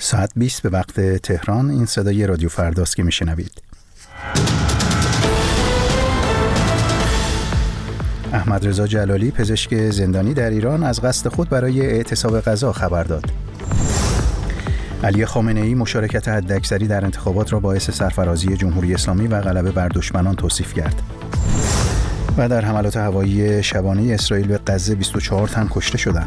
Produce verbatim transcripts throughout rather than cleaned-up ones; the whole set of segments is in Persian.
ساعت بیست به وقت تهران. این صدای رادیو فرداست که میشنوید. احمد رضا جلالی، پزشک زندانی در ایران، از قصد خود برای اعتصاب غذا خبر داد. علی خامنه‌ای مشارکت حداکثری در انتخابات را باعث سرفرازی جمهوری اسلامی و غلبه بر دشمنان توصیف کرد. و در حملات هوایی شبانه اسرائیل به غزه بیست و چهار تن کشته شدند.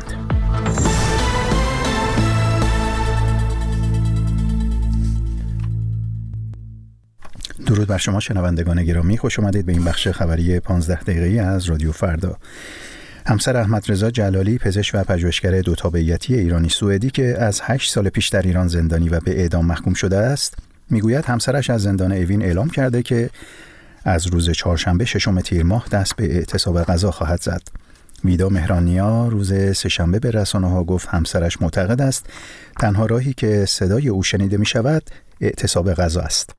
درود بر شما شنوندگان گرامی، خوش آمدید به این بخش خبری پانزده دقیقه‌ای از رادیو فردا. همسر احمد رضا جلالی، پزشک و پژوهشگر دو تابعیتی ایرانی سوئدی که از هشت سال پیش در ایران زندانی و به اعدام محکوم شده است، میگوید همسرش از زندان اوین اعلام کرده که از روز چهارشنبه ششم تیر ماه دست به اعتصاب غذا خواهد زد. ویدا مهرانیا روز سه‌شنبه به رسانه‌ها گفت همسرش معتقد است تنها راهی که صدای او شنیده می شود اعتصاب غذا است.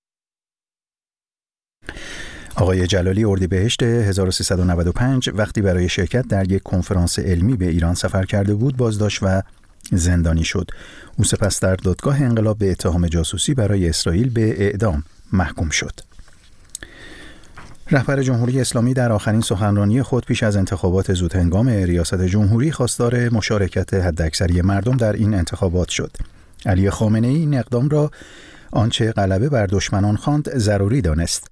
آقای جلالی اردیبهشت هزار و سیصد و نود و پنج وقتی برای شرکت در یک کنفرانس علمی به ایران سفر کرده بود بازداشت و زندانی شد. او سپس در دادگاه انقلاب به اتهام جاسوسی برای اسرائیل به اعدام محکوم شد. رهبر جمهوری اسلامی در آخرین سخنرانی خود پیش از انتخابات زودهنگام ریاست جمهوری خواستار مشارکت حداکثری مردم در این انتخابات شد. علی خامنه‌ای این اقدام را آنچه غلبه بر دشمنان خواند ضروری دانست.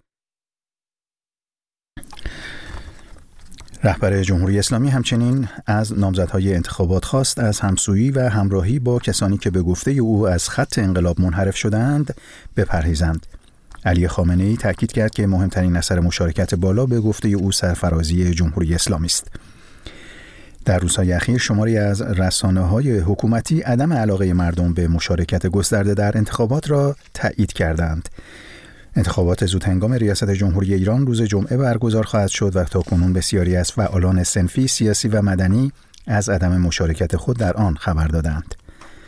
رهبر جمهوری اسلامی همچنین از نامزدهای انتخابات خواست از همسویی و همراهی با کسانی که به گفته او از خط انقلاب منحرف شدند بپرهیزند. علی خامنه‌ای تاکید کرد که مهمترین اثر مشارکت بالا به گفته او سرفرازی جمهوری اسلامی است. در روزهای اخیر شماری از رسانه‌های حکومتی عدم علاقه مردم به مشارکت گسترده در انتخابات را تایید کردند. انتخابات زودهنگام ریاست جمهوری ایران روز جمعه برگزار خواهد شد و تاکنون بسیاری از فعالان صنفی، سیاسی و مدنی از عدم مشارکت خود در آن خبر دادند.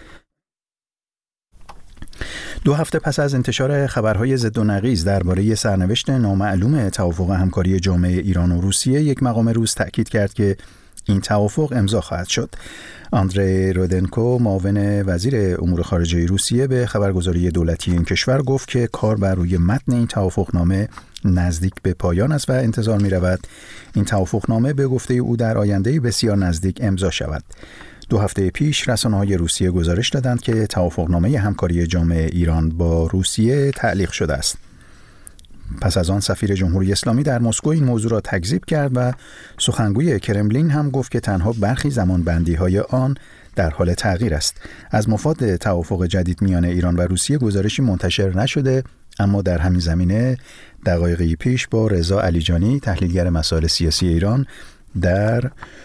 دو هفته پس از انتشار خبرهای ضد و نقیض درباره سرنوشت نامعلوم توافق همکاری جامعه ایران و روسیه، یک مقام روس تأکید کرد که این توافق امضا خواهد شد. آندری رودنکو، معاون وزیر امور خارجه روسیه، به خبرگزاری دولتی این کشور گفت که کار بر روی متن این توافقنامه نزدیک به پایان است و انتظار می رود این توافقنامه به گفته او در آینده بسیار نزدیک امضا شود. دو هفته پیش رسانه‌های روسیه گزارش دادند که توافقنامه همکاری جامعه ایران با روسیه تعلیق شده است. پس از آن سفیر جمهوری اسلامی در مسکو این موضوع را تکذیب کرد و سخنگوی کرملین هم گفت که تنها برخی زمانبندی‌های آن در حال تغییر است. از مفاد توافق جدید میان ایران و روسیه گزارشی منتشر نشده، اما در همین زمینه دقایقی پیش با رضا علیجانی، تحلیلگر مسائل سیاسی ایران، در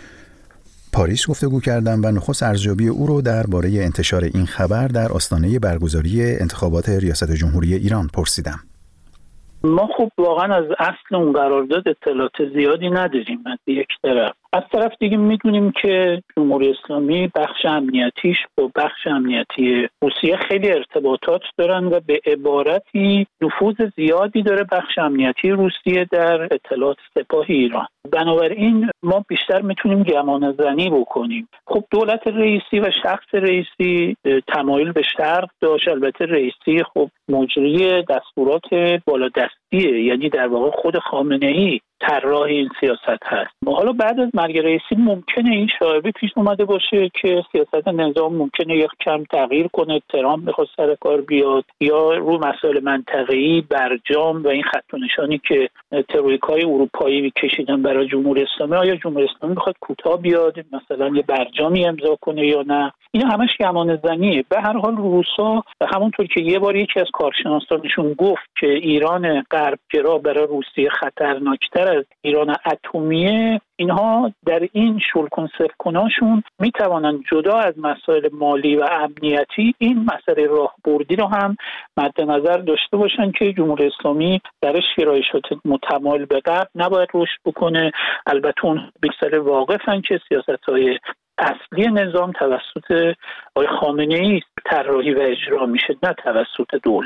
پاریس گفتگو کردم و نخست ارزیابی او رو درباره انتشار این خبر در آستانه برگزاری انتخابات ریاست جمهوری ایران پرسیدم. ما خب واقعا از اصل اون قرارداد اطلاعات زیادی نداریم از یک طرف. از طرف دیگه میدونیم که جمهوری اسلامی بخش امنیتیش با بخش امنیتی روسیه خیلی ارتباطات دارن و به عبارتی نفوذ زیادی داره بخش امنیتی روسیه در اطلاعات سپاه ایران. بنابراین ما بیشتر میتونیم گمان زنی بکنیم. خب دولت رئیسی و شخص رئیسی تمایل به شرق داشت. البته رئیسی خب مجری دستورات بالادستیه، یعنی در واقع خود خامنه‌ای طراح این سیاست هست. حالا بعد از مرگ رئیسی ممکنه این شایعه پیش اومده باشه که سیاست نظام ممکنه یک کم تغییر کنه، ترامپ بخواد سر کار بیاد یا رو مسائل منطقه‌ای برجام و این خط و نشانی که تروریک‌های اروپایی کشیدن برای جمهوری اسلامی، آیا جمهوری اسلامی بخواد کوتاه بیاد مثلا یه برجامی امضا کنه یا نه؟ اینا همش گمان زنیه. به هر حال روسا همونطور که یه بار یکی از کارشناسانشون گفت که ایران غربگرا برای روسیه خطرناکتر از ایران اتمیه، اینها در این شلکن سفکناشون میتوانند جدا از مسائل مالی و امنیتی این مسئله راهبردی رو هم مد نظر داشته باشن که جمهوری اسلامی در شرایط متمایل به غرب نباید رشد بکنه. البته اون بیشتر واقفن که سیاست‌های اصلی نظام توسط آقای خامنه‌ای طراحی و اجرا میشه، نه توسط دولت.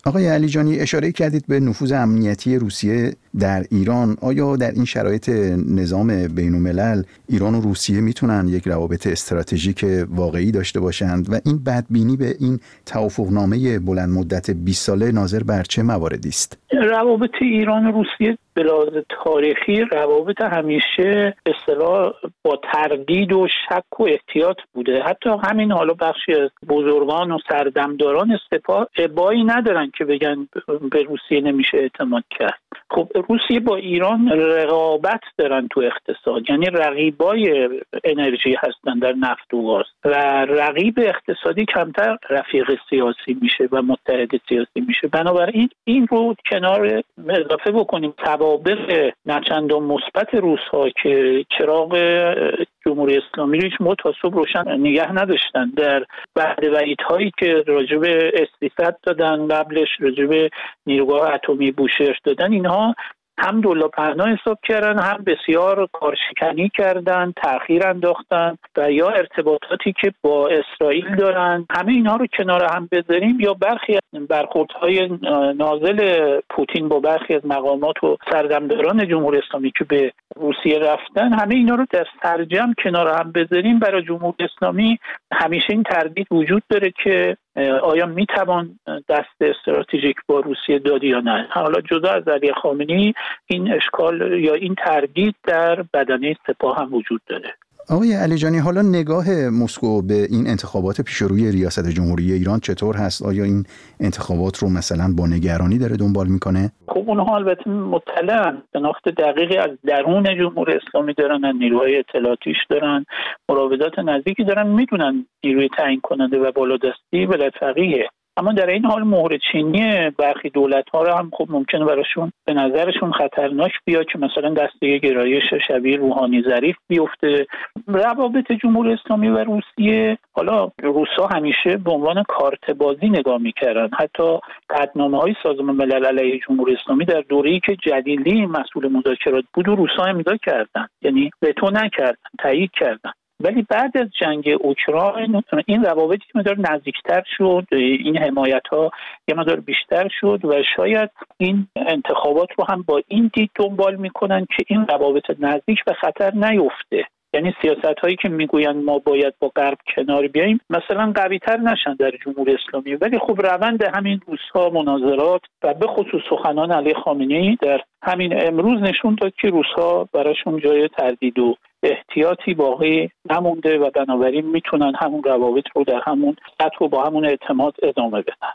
آقای علیجانی، اشاره کردید به نفوذ امنیتی روسیه در ایران. آیا در این شرایط نظام بین‌الملل ایران و روسیه میتونن یک روابط استراتژیک واقعی داشته باشند و این بدبینی به این توافقنامه بلند مدت بیست ساله ناظر بر چه مواردی است؟ روابط ایران و روسیه به لحاظ تاریخی روابط همیشه به اصطلاح با تردید و شک و احتیاط بوده. حتی همین حالا بخشی از بزرگان و سردمداران سپاه ابایی ندارن که بگن به روسیه نمیشه اعتماد کرد. خب روسیه با ایران رقابت دارن تو اقتصاد، یعنی رقیبای انرژی هستن در نفت و گاز و رقیب اقتصادی کمتر رفیق سیاسی میشه و متحد سیاسی میشه. بنابراین این رو کنار اضافه بکنیم توابق نچندان مثبت روس‌ها که چراغ جمهوری اسلامی رو هیچ متصوب روشن نگه نداشتن در بعد وعیدهایی که راجع به اس سیصد دادن، قبلش راجع به نیروگاه اتمی بوشهر دادن، اینها هم دلار پهنا حساب کردن، هم بسیار کارشکنی کردن، تأخیر انداختن و یا ارتباطاتی که با اسرائیل دارن. همه اینها رو کنار هم بذاریم یا برخی از برخوردهای نازل پوتین با برخی از مقامات و سردمداران جمهوری اسلامی که به روسیه رفتن، همه اینا رو در سرجم کنار هم بذاریم، برای جمهوری اسلامی همیشه این تردید وجود داره که آیا میتوان دست استراتژیک با روسیه داد یا نه. حالا جدا از علی خامنه‌ای این اشکال یا این تردید در بدنه سپاه هم وجود داره. آقای علیجانی، حالا نگاه مسکو به این انتخابات پیشروی ریاست جمهوری ایران چطور هست؟ آیا این انتخابات رو مثلا با نگرانی داره دنبال میکنه؟ خب اونها البته مطلعن، شناخت دقیقی از درون جمهوری اسلامی دارن، نیروهای اطلاعاتیش دارن، مراودات نزدیکی دارن، میدونن نیروی تعیین کننده و بالادستی ولایت فقیه. اما در این حال مهر چینی برخی دولت‌ها رو هم خب ممکنه براشون به نظرشون خطرناک بیاد که مثلا دسته گرایش شبیه روحانی ظریف بیفته. روابط جمهوری اسلامی و روسیه، حالا روس‌ها همیشه به عنوان کارت بازی نگاه می‌کردن. حتی قطعنامه‌های سازمان ملل علیه جمهوری اسلامی در دوره‌ای که جلیلی مسئول مذاکرات بود و روس‌ها امضا کردن، یعنی وتو نکردن، تایید کردن. ولی بعد از جنگ اوکراین این روابط یه مقدار نزدیکتر شد، این حمایت‌ها یه مقدار بیشتر شد و شاید این انتخابات رو هم با این دید دنبال میکنن که این روابط نزدیک به خطر نیفته. یعنی سیاست‌هایی که میگویند ما باید با غرب کنار بیاییم مثلا قوی‌تر نشن در جمهوری اسلامی، ولی خب روند همین روزها مناظرات و به خصوص سخنان علی خامنه‌ای در همین امروز نشون داد که روس‌ها براشون جای تردید و احتیاطی باقی نمونده و بنابراین میتونن همون روابط رو در همون سطح و با همون اعتماد ادامه بدن.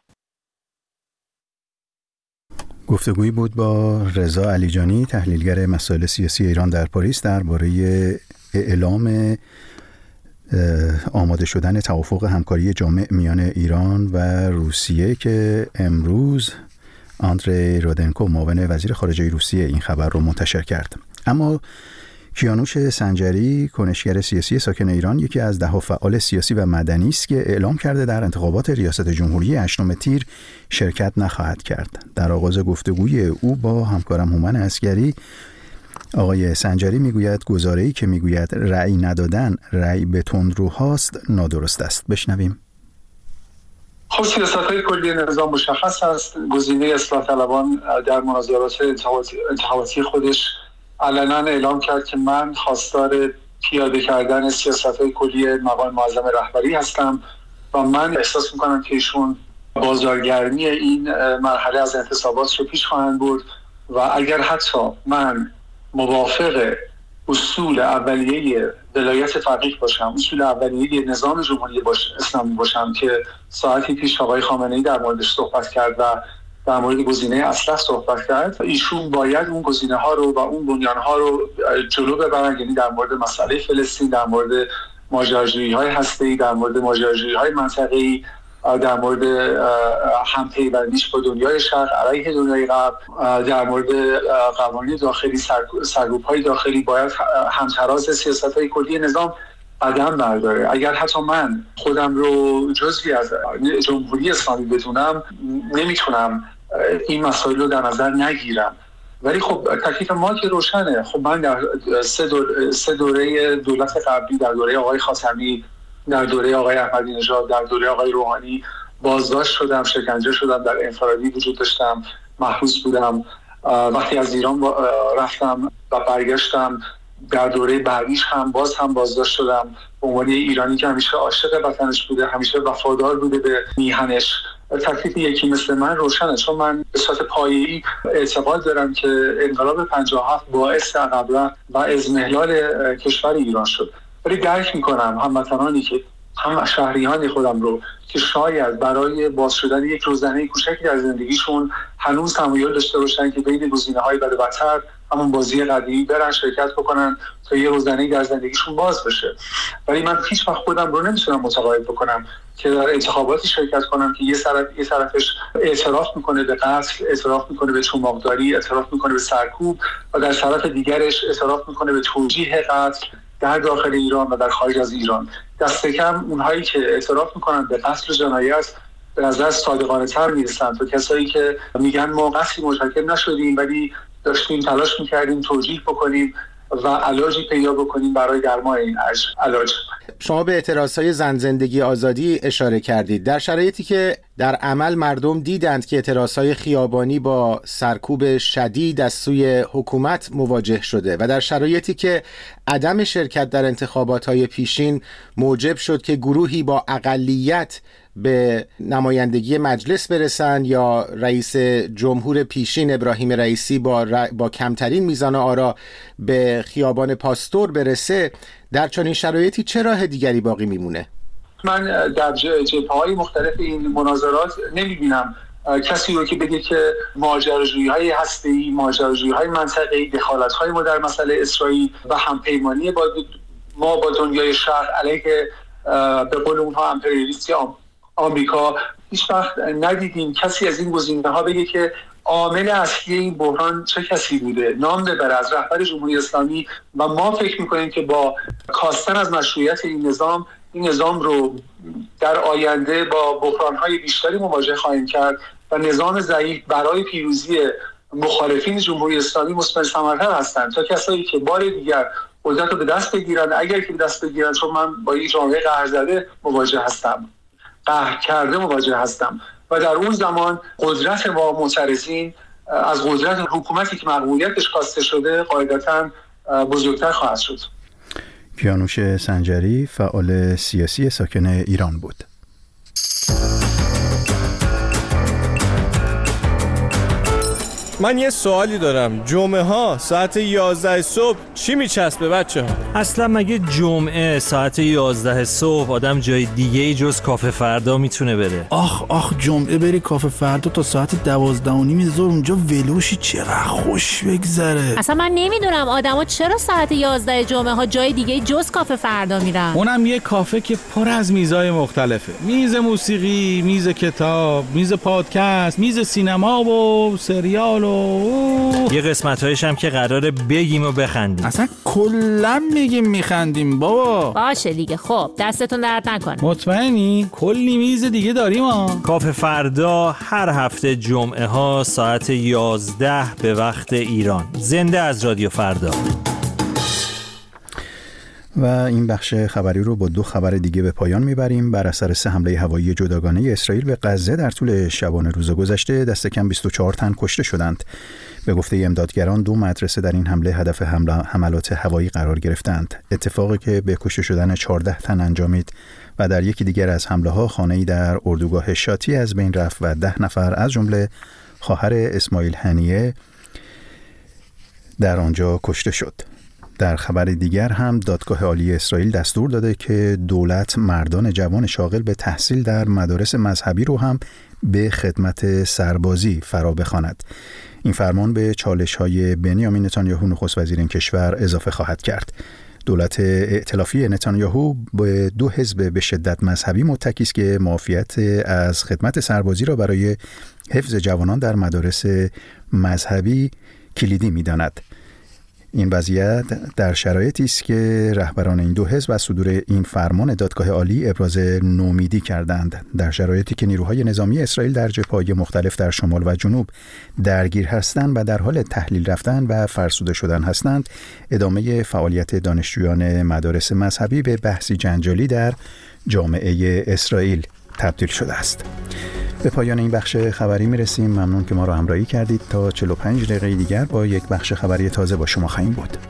گفتگویی بود با رضا علیجانی، تحلیلگر مسائل سیاسی ایران در پاریس، درباره اعلام آماده شدن توافق همکاری جامع میان ایران و روسیه که امروز آندری رودنکو معاون وزیر خارجه روسیه این خبر رو منتشر کرد. اما کیانوش سنجری، کنشگر سیاسی ساکن ایران، یکی از ده فعال سیاسی و مدنی است که اعلام کرده در انتخابات ریاست جمهوری هشتم تیر شرکت نخواهد کرد. در آغاز گفتگوی او با همکارم هومن عسگری، آقای سنجری میگوید گزاره‌ای که میگوید رأی ندادن رأی به تندروهاست نادرست است. بشنویم. خب سیاست‌های کلی نظام مشخص است. گزینه اصلاح طلبان در مناظرات انتخاباتی خودش علنا اعلام کرد که من خواستار پیاده کردن سیاست‌های کلی مقام معظم رهبری هستم و من احساس می‌کنم که ایشون بازارگرمی این مرحله از انتصابات رو پیش خواهند برد و اگر حتی من موافق اصول اولیه ولایت فقیه باشم، اصول اولیه نظام جمهوری باش اسلامی باشم که ساعتی پیش آقای خامنه‌ای در موردش صحبت کرد و در مورد گزینه اصلاح صحبت کرد، ایشون باید اون گزینه ها رو و اون بنیان ها رو جلو ببرن، یعنی در مورد مسئله فلسطین، در مورد ماجراجویی های هسته‌ای، در مورد ماجراجویی های منطقه‌ای، در مورد همپیوندیش با دنیای شرق علیه دنیای غرب، در مورد قوانین داخلی، سرکوب‌های داخلی، باید همتراز سیاست‌های کلی نظام قدم برداره. اگر حتی من خودم رو جزئی از جمهوری اسلامی بدونم، نمیتونم این مسائل رو در نظر نگیرم. ولی خب تکلیف ما که روشنه. خب من در سه, دور، سه دوره دولت قبلی، در دوره آقای خاتمی، در دوره آقای احمدی نژاد، در دوره آقای روحانی بازداشت شدم، شکنجه شدم، در انفرادی وجود داشتم، محبوس بودم. وقتی از ایران رفتم و برگشتم در دوره بعدیش هم باز هم بازداشت شدم به عنوان ایرانی که همیشه عاشق وطنش بوده، همیشه وفادار بوده به میهنش. تکلیف یکی مثل من روشنه، چون من به صورت پایه‌ای اعتقاد دارم که انقلاب پنجاه و هفت باعث عقب رفت و اضمحلال کشور ایران شد. ولی درک میکنم هموطنانی که هم شهریان خودم رو که شاید برای باز شدن یک روزنه کوچکی در زندگیشون هنوز تمایل داشته باشن که بین گزینه‌های بد و بدتر همون بازی قدیمی برن شرکت بکنن تا یه روزنه در زندگیشون باز بشه. ولی من هیچ وقت خودم رو نمیتونم متقاعد بکنم که در انتخاباتی شرکت کنم که یه طرف یه طرفش اعتراف میکنه به قتل، اعتراف میکنه به چماقداری، اعتراف میکنه به سرکوب و در طرف دیگرش اعتراف میکنه به توجیه قتل در داخل ایران و در خارج از ایران. دست کم اونهایی که اعتراف میکنن به قتل و جنایت به نظر صادقانه تر میرسن تا کسایی که میگن ما قصدی مرتکب نشدیم ولی داشتیم تلاش میکردیم توجیه بکنیم و علاجی پیدا بکنیم برای درمان این علاج. شما به اعتراضهای زن زندگی آزادی اشاره کردید. در شرایطی که در عمل مردم دیدند که اعتراضهای خیابانی با سرکوب شدید از سوی حکومت مواجه شده و در شرایطی که عدم شرکت در انتخاباتهای پیشین موجب شد که گروهی با اقلیت به نمایندگی مجلس برسن یا رئیس جمهور پیشین ابراهیم رئیسی با, ر... با کمترین میزان آرا به خیابان پاستور برسه، در چنین شرایطی چه راه دیگری باقی میمونه؟ من در جبهه‌های مختلف این مناظرات نمیبینم کسی رو که بگه که ماجراجویی‌های هسته‌ای، ماجراجویی‌های منطقه‌ای، دخالت‌های ما در مسئله اسرائیل و همپیمانی با ما با دنیای شرق علیه به قول اونها امپریالیستی آمریکا هیچ وقت ندیدیم کسی از این گزینه‌ها بگه که عامل اصلی این بحران چه کسی بوده، نام ببره از رهبر جمهوری اسلامی. و ما فکر می‌کنیم که با کاستن از مشروعیت این نظام این نظام رو در آینده با بحران‌های بیشتری مواجه خواهیم کرد و نظام ضعیف برای پیروزی مخالفین جمهوری اسلامی مثمر ثمرتر هستند تا کسایی که بار دیگر قدرت رو به دست بگیرن، اگر که به دست بگیرن. چون من با یک جامعه قهرزده مواجه هستم، قهر کرده مواجه هستم و در اون زمان قدرت ما معترضین از قدرت حکومتی که مقبولیتش کاسته شده قاعدتاً بزرگتر خواهد شد. کیانوش سنجری فعال سیاسی ساکن ایران بود. من یه سوالی دارم، جمعه ها ساعت یازده صبح چی میچسبه بچه ها؟ اصلا مگه جمعه ساعت یازده صبح آدم جای دیگه ای جز کافه فردا میتونه بره؟ آخ آخ جمعه بری کافه فردا تا ساعت دوازده و نیم ظهر اونجا ولوشی چقدر خوش بگذره. اصلا من نمیدونم آدما چرا ساعت یازده جمعه ها جای دیگه جز کافه فردا میرن. اونم یه کافه که پر از میزای مختلفه، میز موسیقی، میز کتاب، میز پادکست، میز سینما و سریال و یه قسمت‌هایش هم که قراره بگیم و بخندیم. اصلا کلا میگیم میخندیم بابا. باشه دیگه، خب دستتون درد نکنه. مطمئنی؟ کلی میز دیگه داریم ها. کافه فردا هر هفته جمعه ها ساعت یازده به وقت ایران. زنده از رادیو فردا. و این بخش خبری رو با دو خبر دیگه به پایان میبریم. بر اثر سه حمله هوایی جداگانه اسرائیل به غزه در طول شبانه روز گذشته دست کم بیست و چهار تن کشته شدند. به گفته امدادگران دو مدرسه در این حمله هدف حملات هوایی قرار گرفتند. اتفاقی که به کشته شدن چهارده تن انجامید و در یکی دیگر از حمله ها خانه‌ای در اردوگاه شاتی از بین رفت و ده نفر از جمله خواهر اسماعیل هنیه در آنجا کشته شد. در خبر دیگر هم دادگاه عالی اسرائیل دستور داده که دولت مردان جوان شاغل به تحصیل در مدارس مذهبی رو هم به خدمت سربازی فرا بخواند. این فرمان به چالش‌های بنیامین نتانیاهو نخست وزیر این کشور اضافه خواهد کرد. دولت ائتلافی نتانیاهو به دو حزب به شدت مذهبی متکی است که معافیت از خدمت سربازی را برای حفظ جوانان در مدارس مذهبی کلیدی می‌داند. این وضعیت در شرایطی است که رهبران این دو حزب از صدور این فرمان دادگاه عالی ابراز نومیدی کردند. در شرایطی که نیروهای نظامی اسرائیل در جبهه‌های مختلف در شمال و جنوب درگیر هستند و در حال تحلیل رفتن و فرسوده شدن هستند، ادامه فعالیت دانشجویان مدارس مذهبی به بحثی جنجالی در جامعه اسرائیل تبدیل شده است. به پایان این بخش خبری میرسیم. ممنون که ما را همراهی کردید. تا چهل و پنج دقیقه دیگر با یک بخش خبری تازه با شما خواهیم بود.